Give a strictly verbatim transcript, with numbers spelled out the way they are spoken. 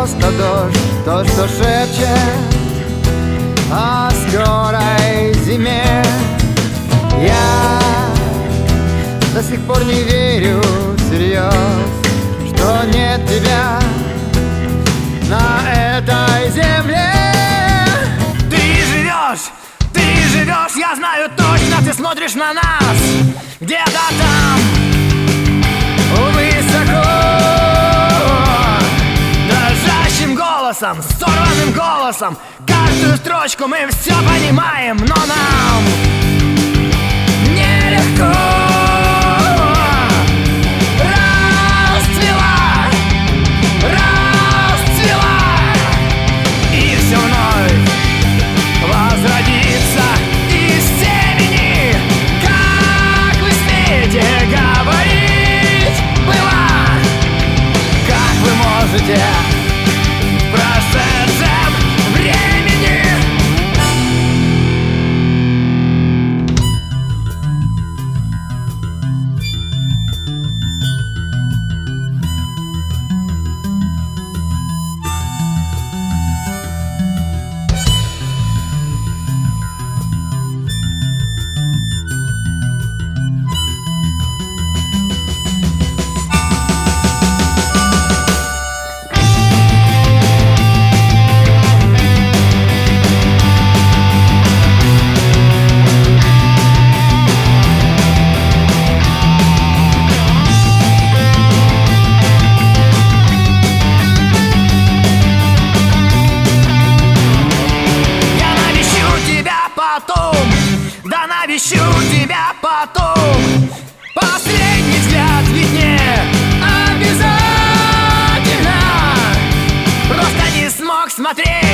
просто дождь, то, что шепчет о скорой зиме. Я до сих пор не верю всерьез, что нет тебя на этой земле. Ты живешь, ты живешь, я знаю точно, ты смотришь на нас где-то там, высоко, дрожащим голосом, сорванным голосом. Каждую строчку мы все понимаем, но нам нелегко. Расцвела, расцвела, и все вновь возродится из темени. Как вы смеете говорить было? Как вы можете в прошедшем времени? Да навещу тебя потом. Последний взгляд ведь не обязательно. Просто не смог смотреть